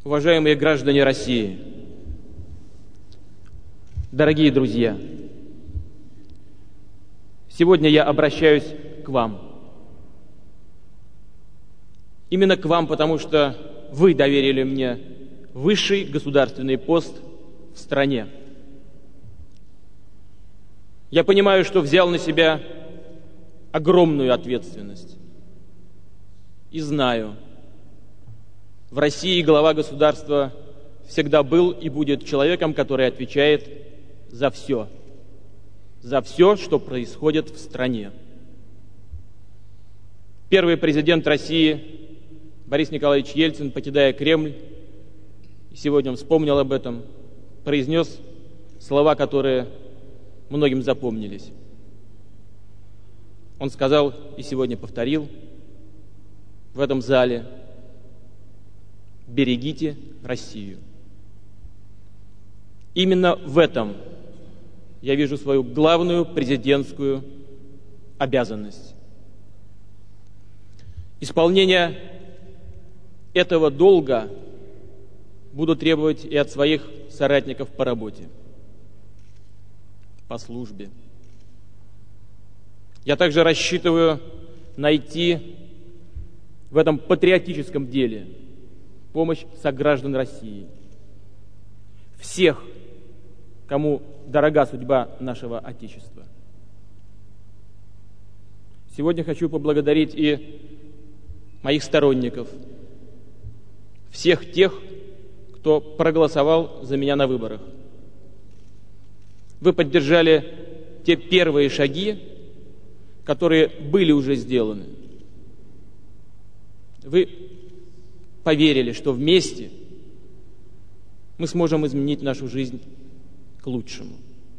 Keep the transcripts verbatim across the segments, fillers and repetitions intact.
Уважаемые граждане России, дорогие друзья, сегодня я обращаюсь к вам. Именно к вам, потому что вы доверили мне высший государственный пост в стране. Я понимаю, что взял на себя огромную ответственность. И знаю, в России глава государства всегда был и будет человеком, который отвечает за все. За все, что происходит в стране. Первый президент России Борис Николаевич Ельцин, покидая Кремль, и сегодня он вспомнил об этом, произнес слова, которые многим запомнились. Он сказал и сегодня повторил в этом зале: берегите Россию. Именно в этом я вижу свою главную президентскую обязанность. Исполнение этого долга буду требовать и от своих соратников по работе, по службе. Я также рассчитываю найти в этом патриотическом деле помощь сограждан России, всех, кому дорога судьба нашего Отечества. Сегодня хочу поблагодарить и моих сторонников, всех тех, кто проголосовал за меня на выборах. Вы поддержали те первые шаги, которые были уже сделаны. Вы поверили, что вместе мы сможем изменить нашу жизнь к лучшему.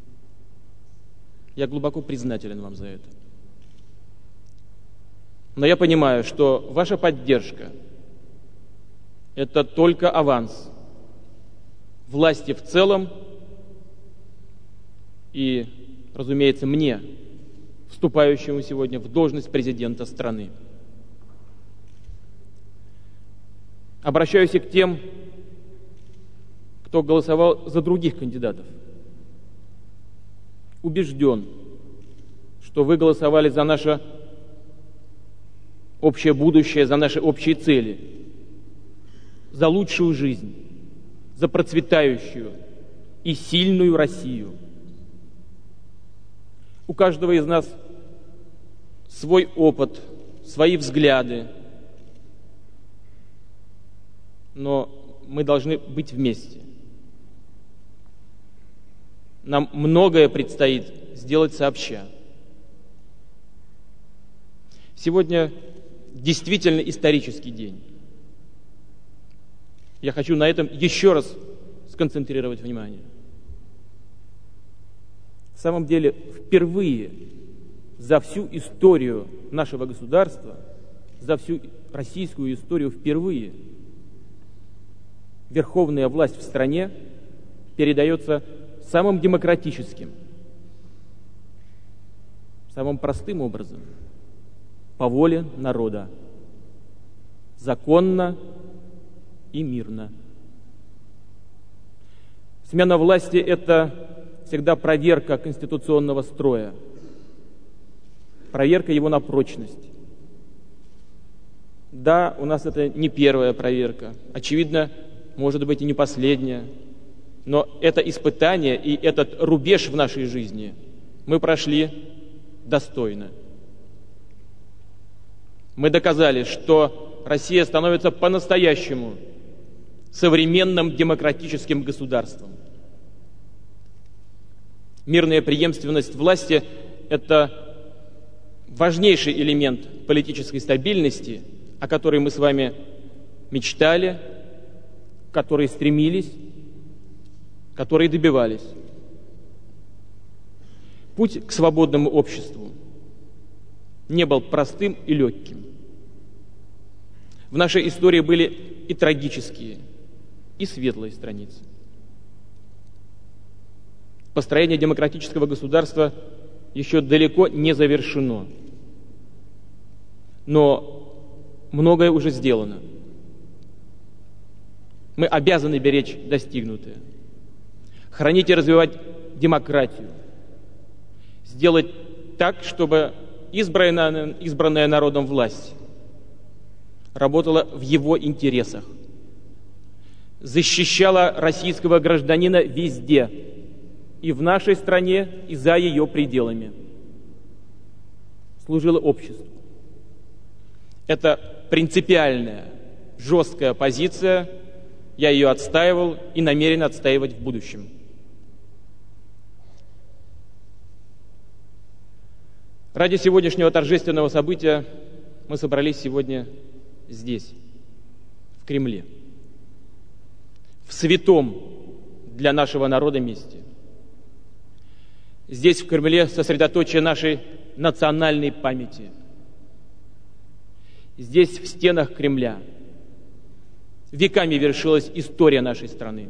Я глубоко признателен вам за это. Но я понимаю, что ваша поддержка – это только аванс власти в целом и, разумеется, мне, вступающему сегодня в должность президента страны. Обращаюсь и к тем, кто голосовал за других кандидатов. Убежден, что вы голосовали за наше общее будущее, за наши общие цели, за лучшую жизнь, за процветающую и сильную Россию. У каждого из нас свой опыт, свои взгляды, но мы должны быть вместе. Нам многое предстоит сделать сообща. Сегодня действительно исторический день. Я хочу на этом еще раз сконцентрировать внимание. В самом деле, впервые за всю историю нашего государства, за всю российскую историю впервые верховная власть в стране передается самым демократическим, самым простым образом, по воле народа, законно и мирно. Смена власти – это всегда проверка конституционного строя, проверка его на прочность. Да, у нас это не первая проверка, очевидно, может быть и не последняя, но это испытание и этот рубеж в нашей жизни мы прошли достойно. Мы доказали, что Россия становится по-настоящему современным демократическим государством. Мирная преемственность власти – это важнейший элемент политической стабильности, о которой мы с вами мечтали, к которой стремились, которые добивались. Путь к свободному обществу не был простым и легким. В нашей истории были и трагические, и светлые страницы. Построение демократического государства еще далеко не завершено. Но многое уже сделано. Мы обязаны беречь достигнутое, хранить и развивать демократию, сделать так, чтобы избранная, избранная народом власть работала в его интересах, защищала российского гражданина везде, и в нашей стране, и за ее пределами, служила обществу. Это принципиальная, жесткая позиция, я ее отстаивал и намерен отстаивать в будущем. Ради сегодняшнего торжественного события мы собрались сегодня здесь, в Кремле, в святом для нашего народа месте. Здесь, в Кремле, сосредоточие нашей национальной памяти. Здесь, в стенах Кремля, веками вершилась история нашей страны.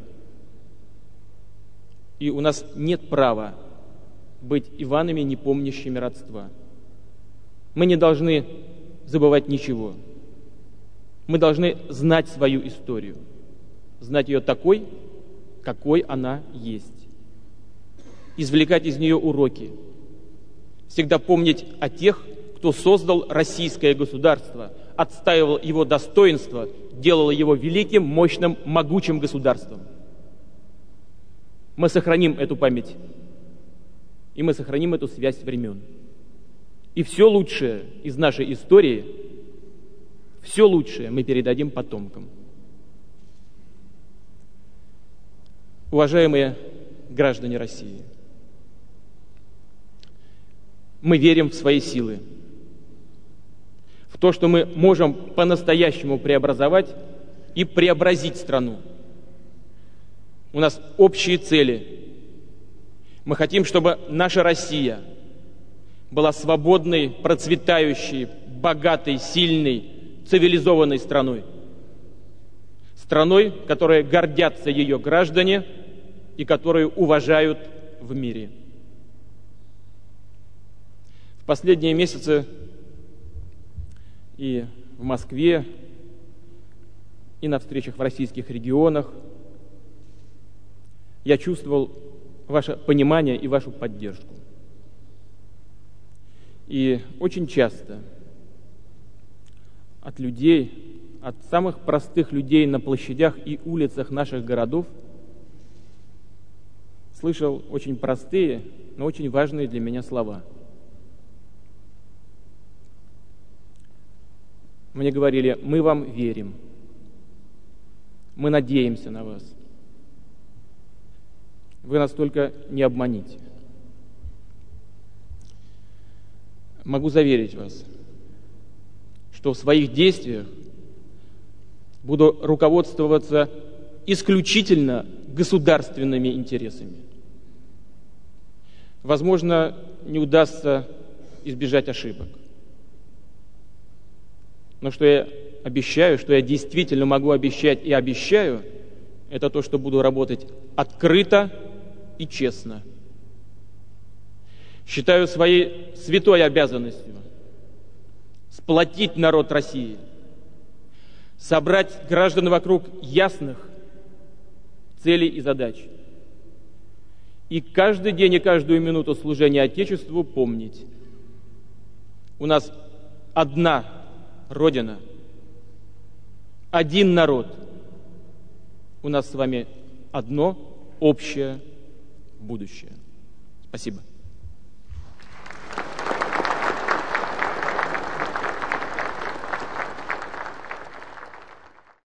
И у нас нет права быть Иванами, не помнящими родства. Мы не должны забывать ничего. Мы должны знать свою историю, знать ее такой, какой она есть. Извлекать из нее уроки. Всегда помнить о тех, кто создал российское государство, отстаивал его достоинство, делал его великим, мощным, могучим государством. Мы сохраним эту память, и мы сохраним эту связь времен. И все лучшее из нашей истории, все лучшее мы передадим потомкам. Уважаемые граждане России, мы верим в свои силы, в то, что мы можем по-настоящему преобразовать и преобразить страну. У нас общие цели. Мы хотим, чтобы наша Россия была свободной, процветающей, богатой, сильной, цивилизованной страной. Страной, которой гордятся ее граждане и которую уважают в мире. В последние месяцы и в Москве, и на встречах в российских регионах я чувствовал ваше понимание и вашу поддержку. И очень часто от людей, от самых простых людей на площадях и улицах наших городов слышал очень простые, но очень важные для меня слова. Мне говорили: мы вам верим, мы надеемся на вас. Вы нас только не обманите. Могу заверить вас, что в своих действиях буду руководствоваться исключительно государственными интересами. Возможно, не удастся избежать ошибок. Но что я обещаю, что я действительно могу обещать и обещаю, это то, что буду работать открыто и честно. Считаю своей святой обязанностью сплотить народ России, собрать граждан вокруг ясных целей и задач. И каждый день и каждую минуту служения Отечеству помнить: у нас одна Родина, один народ. У нас с вами одно общее будущее. Спасибо.